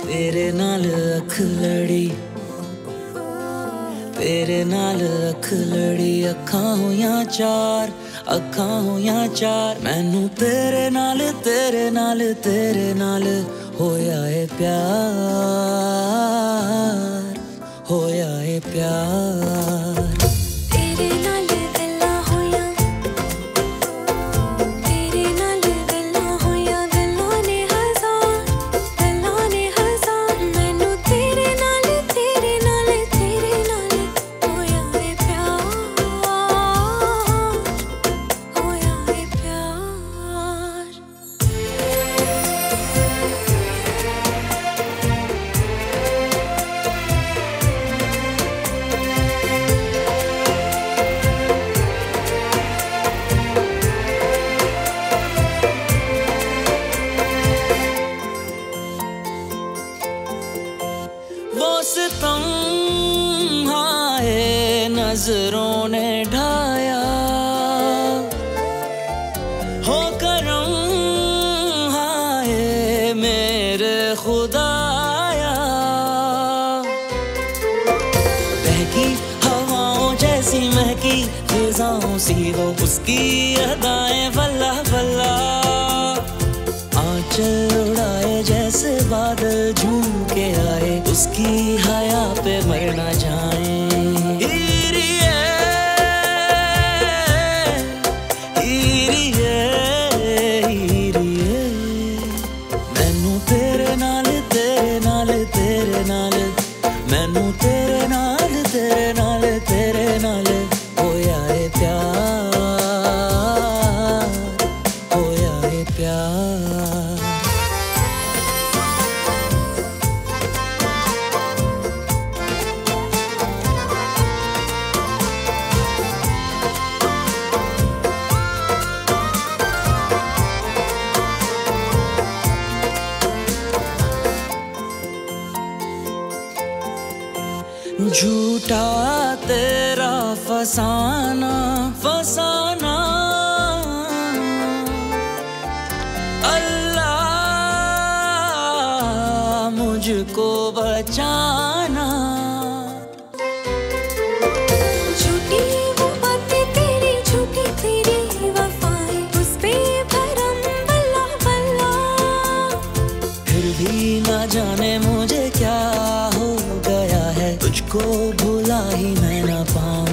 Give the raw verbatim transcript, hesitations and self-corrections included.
तेरे नाल अख लड़ी, तेरे नाल अख लड़ी, अखां होइयां चार, अखां होइयां चार। मैनू तेरे नाल तेरे नाल तेरे नाल होया है प्यार, होया है प्यार। वो सितम हाय नजरों ने ढाया, हो करम हाय मेरे खुदाया। बहकी हवाओं जैसी महकी फिजाओं सी वो उसकी अदाएं वल्ला वल्ला। आंचल उड़ाए जैसे बादल झूम के आए, उसकी हया पे मर ना जाए। हीरिए हीरिए हीरिए, मैनू तेरे नाल तेरे नाल तेरे नाल, मैनू तेरे नाल तेरे नाल तेरे नाल होया है प्यार, होया है प्यार। झूठा तेरा फसाना फसाना, अल्लाह मुझको बचाना। झूठी वो बातें तेरी, झूठी तेरी वफाएं, उस पे भरम बल्ला बल्ला। फिर भी ना जाने मुझे क्या हो गया है, तुझको भुला ही मैं ना पाऊं।